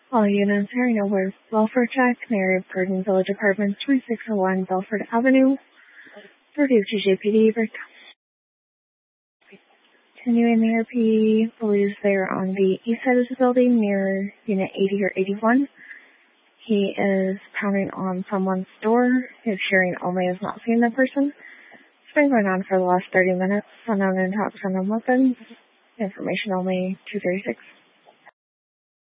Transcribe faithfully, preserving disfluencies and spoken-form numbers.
All units hearing over welfare check, Mary of Garden Village Apartments, twenty-six oh one Belford Avenue, thirty to J P D. Continuing the R P believes they're on the east side of the building near unit eighty or eighty-one. He is pounding on someone's door. His hearing only is not seeing the person. It's been going on for the last thirty minutes. Unknown and talks unknown weapons. Information only two thirty-six.